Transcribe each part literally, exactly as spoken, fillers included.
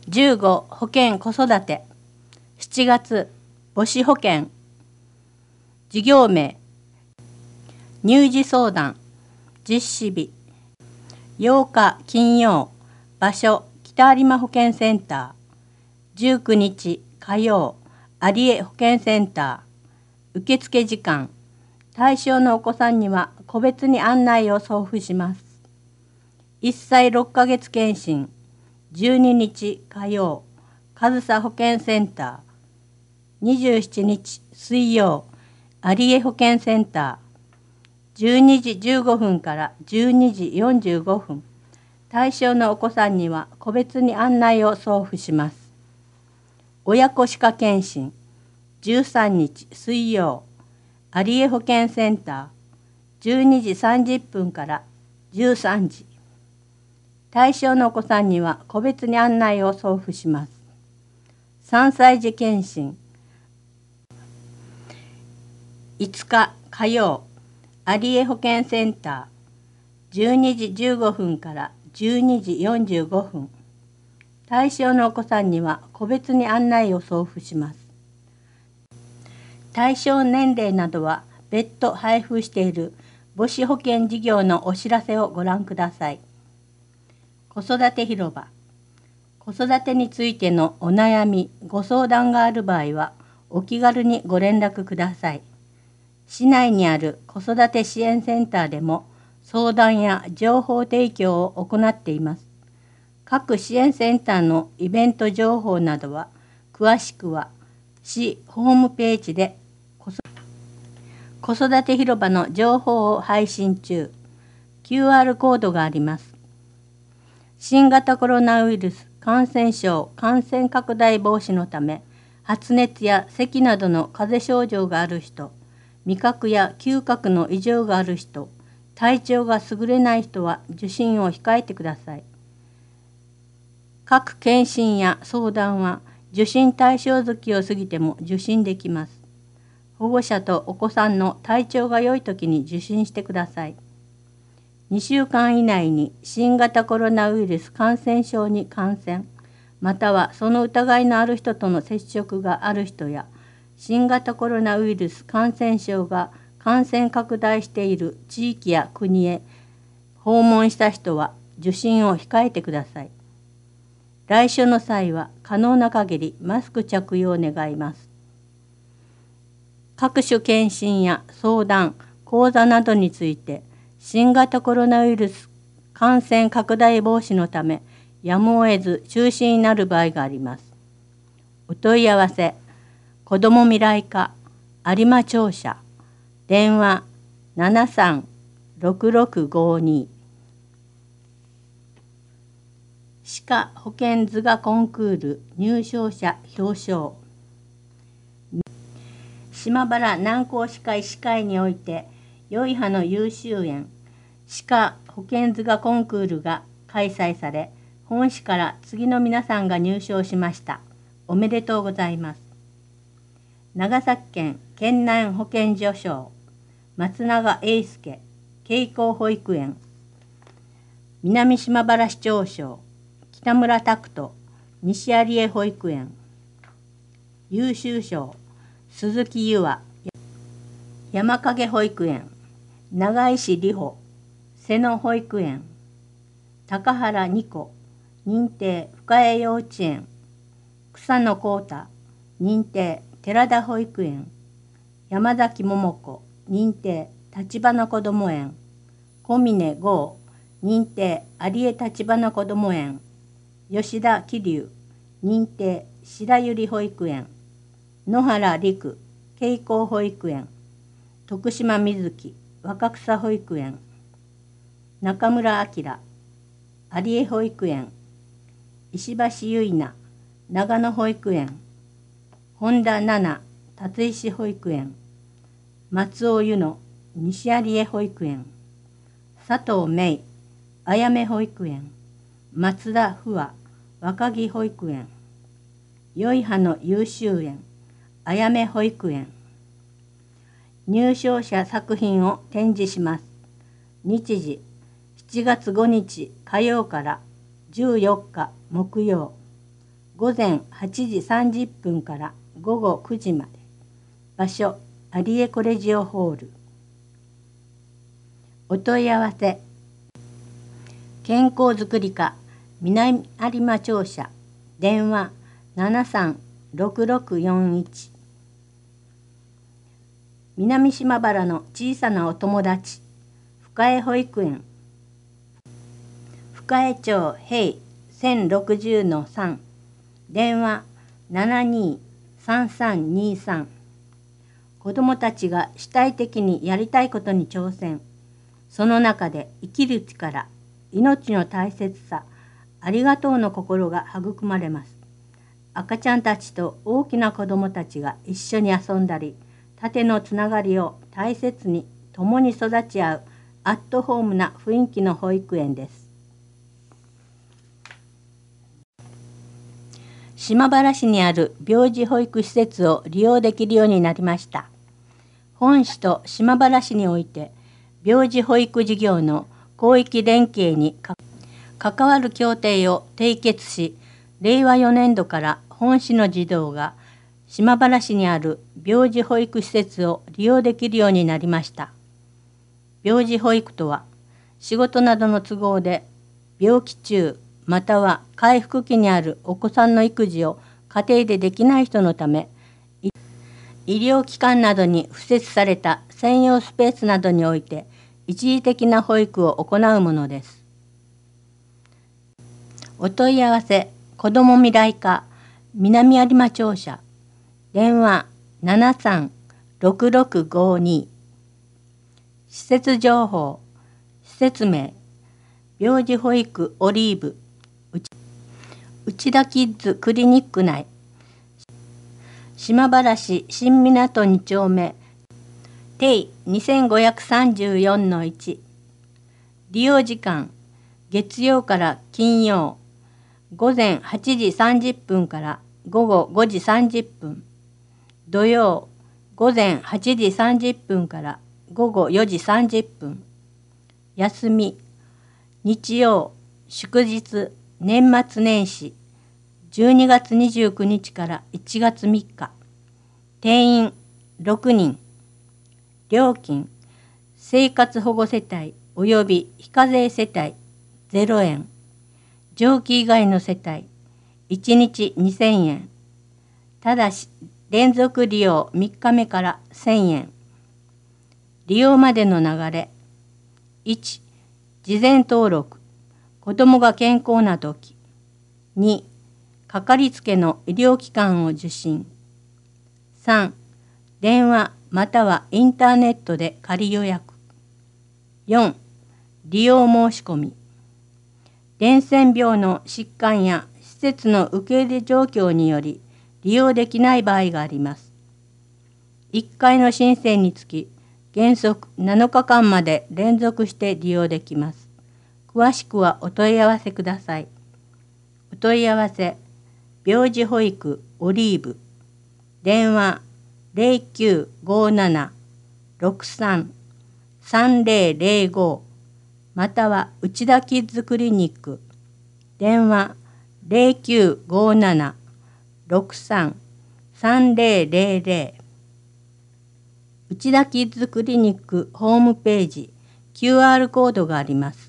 じゅうご保険子育てしちがつ母子保険事業名乳児相談実施日ようか金曜場所北有馬保健センターじゅうくにち火曜有江保健センター受付時間対象のお子さんには個別に案内を送付します。いっさいろっかげつ検診じゅうににち火曜上総保健センターにじゅうしちにち水曜有江保健センターじゅうにじじゅうごふんからじゅうにじよんじゅうごふん対象のお子さんには個別に案内を送付します。親子歯科検診じゅうさんにち水曜有江保健センターじゅうにじさんじゅっぷんからじゅうさんじ対象のお子さんには個別に案内を送付します。さんさい児検診いつか火曜有江保健センターじゅうにじじゅうごふんからじゅうにじよんじゅうごふん対象のお子さんには個別に案内を送付します。対象年齢などは別途配布している母子保健事業のお知らせをご覧ください。子育て広場子育てについてのお悩みご相談がある場合はお気軽にご連絡ください。市内にある子育て支援センターでも相談や情報提供を行っています。各支援センターのイベント情報などは詳しくは市ホームページで子育て広場の情報を配信中。キューアール コードがあります。新型コロナウイルス感染症感染拡大防止のため、発熱や咳などの風邪症状がある人、味覚や嗅覚の異常がある人、体調が優れない人は受診を控えてください。各検診や相談は受診対象月を過ぎても受診できます。保護者とお子さんの体調が良いときに受診してください。にしゅうかん以内に新型コロナウイルス感染症に感染、またはその疑いのある人との接触がある人や、新型コロナウイルス感染症が感染拡大している地域や国へ訪問した人は受診を控えてください。来所の際は可能な限りマスク着用を願います。各種検診や相談、講座などについて、新型コロナウイルス感染拡大防止のため、やむを得ず中止になる場合があります。お問い合わせ、子ども未来課有馬庁舎、電話ななさんろくろくごに。歯科保健図画コンクール入賞者表彰。島原南高歯科医師会において、良い歯の優秀園歯科保健図画コンクールが開催され、本市から次の皆さんが入賞しました。おめでとうございます。長崎県県南保健所賞松永英介慶光保育園、南島原市長賞北村拓人西有江保育園、優秀賞鈴木優愛山影保育園、長井市里穂瀬野保育園、高原二子認定深江幼稚園、草野幸太認定寺田保育園、山崎桃子認定立花こども園、小峰剛認定有江立花こども園、吉田桐生認定白百合保育園、野原陸慶光保育園、徳島瑞希若草保育園、中村明有江保育園、石橋結菜長野保育園、本田奈々辰石保育園、松尾由乃西有江保育園、佐藤芽衣あやめ保育園、松田不和若木保育園、良い歯の優秀園あやめ保育園。入賞者作品を展示します。日時しちがつごにち火曜からじゅうよっか木曜。 ごぜんはちじさんじゅっぷんからごごくじまで。場所アリエコレジオホール。お問い合わせ健康づくり課南有馬庁舎電話ななさんろくろくよんいち。南島原の小さなお友達深江保育園深江町平 せんろくじゅうのさん 電話ななにさんさんにさん。子どもたちが主体的にやりたいことに挑戦。その中で生きる力、命の大切さ、ありがとうの心が育まれます。赤ちゃんたちと大きな子どもたちが一緒に遊んだり、縦のつながりを大切に共に育ち合うアットホームな雰囲気の保育園です。島原市にある病児保育施設を利用できるようになりました。本市と島原市において病児保育事業の広域連携に関わる協定を締結し、れいわよねんどから本市の児童が島原市にある病児保育施設を利用できるようになりました。病児保育とは、仕事などの都合で病気中または回復期にあるお子さんの育児を家庭でできない人のため、医療機関などに付設された専用スペースなどにおいて一時的な保育を行うものです。お問い合わせ子ども未来課南有馬庁舎電話ななさんろくろくごに。施設情報施設名病児保育オリーブ内田キッズクリニック内島原市新港に丁目定にせんごひゃくさんじゅうよんのいち。利用時間月曜から金曜ごぜんはちじさんじゅっぷんからごごごじさんじゅっぷん、土曜ごぜんはちじさんじゅっぷんからごごよじさんじゅっぷん、休み日曜祝日年末年始じゅうにがつにじゅうくにちからいちがつみっか、定員ろくにん、料金生活保護世帯および非課税世帯ゼロえん、上記以外の世帯いちにちにせんえん、ただし連続利用みっかめからせんえん、利用までの流れいち、事前登録子どもが健康なときに、かかりつけの医療機関を受診さん、電話またはインターネットで仮予約よん、利用申し込み伝染病の疾患や施設の受け入れ状況により利用できない場合があります。いっかいの申請につき原則なのかかんまで連続して利用できます。詳しくはお問い合わせください。お問い合わせ病児保育オリーブ電話ゼロきゅうごななろくさんさんぜろぜろごまたは内田キッズクリニック電話ゼロきゅうごななろくさんさんぜろぜろぜろ。内田キッズクリニックホームページ キューアール コードがあります。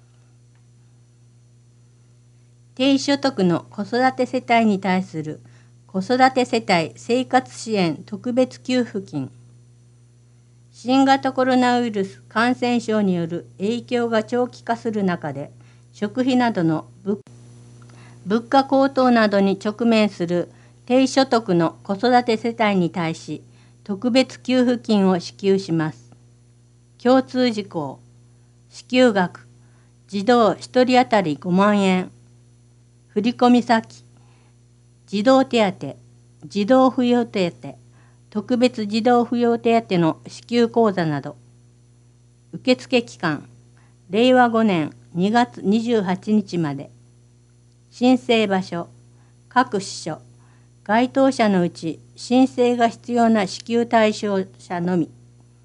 低所得の子育て世帯に対する子育て世帯生活支援特別給付金。新型コロナウイルス感染症による影響が長期化する中で、食費などの物価高騰などに直面する低所得の子育て世帯に対し、特別給付金を支給します。共通事項、支給額、児童ひとり当たりごまんえん。振込先、児童手当、児童扶養手当、特別児童扶養手当の支給口座など。受付期間、れいわごねんにがつにじゅうはちにちまで。申請場所、各支所、該当者のうち申請が必要な支給対象者のみ。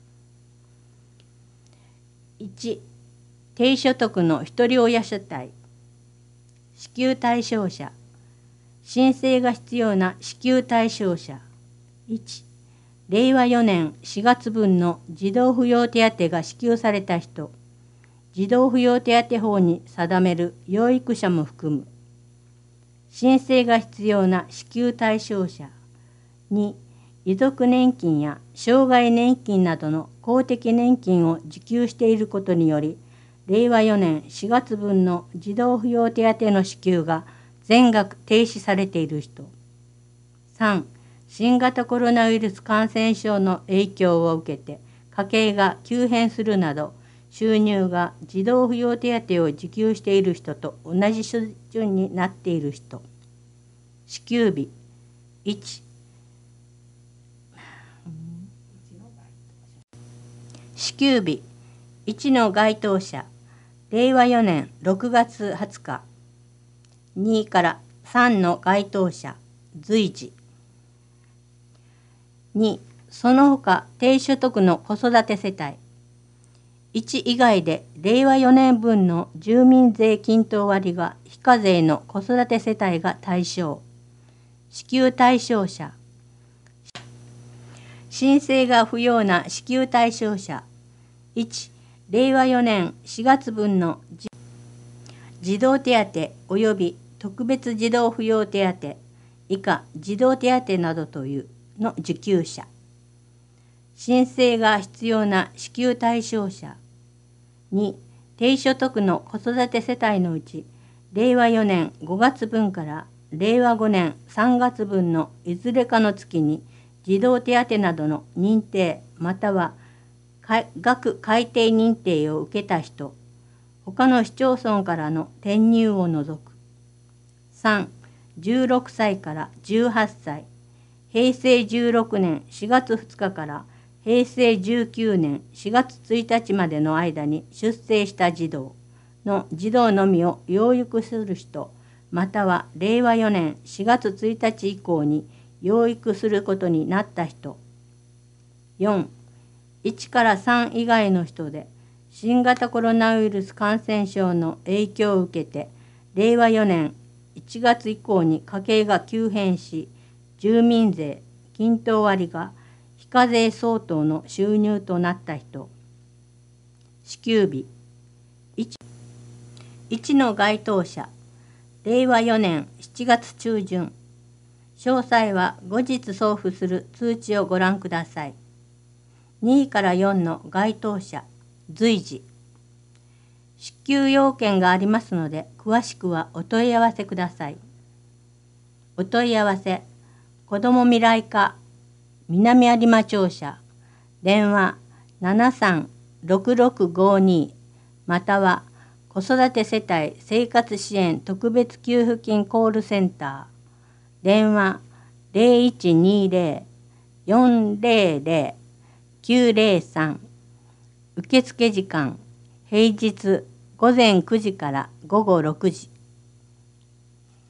いち、低所得のひとり親世帯。支給対象者、 申請が必要な支給対象者。いち、れいわよねんしがつ分の児童扶養手当が支給された人。児童扶養手当法に定める養育者も含む。申請が必要な支給対象者。に、遺族年金や障害年金などの公的年金を受給していることにより、れいわよねんしがつ分の児童扶養手当の支給が全額停止されている人。さん、新型コロナウイルス感染症の影響を受けて家計が急変するなど、収入が児童扶養手当を受給している人と同じ水準になっている人。支給日。いち、支給日。いちの該当者。れいわよねんろくがつはつか。にからさんの該当者。随時。に、その他低所得の子育て世帯。いち以外でれいわよねん分の住民税均等割が非課税の子育て世帯が対象。支給対象者。申請が不要な支給対象者。いち、れいわよねんしがつ分の児童手当及び特別児童扶養手当以下児童手当などというの受給者。申請が必要な支給対象者。に、低所得の子育て世帯のうちれいわよねんごがつ分かられいわごねんさんがつ分のいずれかの月に児童手当などの認定または額改定認定を受けた人、他の市町村からの転入を除く。さん、じゅうろくさいからじゅうはっさい、へいせいじゅうろくねんしがつふつかからへいせいじゅうきゅうねんしがつついたちまでの間に出生した児童の児童のみを養育する人、またはれいわよねんしがつついたち以降に養育することになった人。よん、いちからさん以外の人で新型コロナウイルス感染症の影響を受けてれいわよねんいちがつ以降に家計が急変し、住民税均等割が非課税相当の収入となった人。支給日。いち, いちの該当者。れいわよねんしちがつちゅうじゅん。詳細は後日送付する通知をご覧ください。にからよんの該当者。随時。支給要件がありますので、詳しくはお問い合わせください。お問い合わせ。子ども未来課南有馬庁舎。電話ななさんろくろくごにまたは子育て世帯生活支援特別給付金コールセンター。電話ゼロいちにゼロ よんゼロゼロ きゅうゼロさん。受付時間平日ごぜんくじからごごろくじ。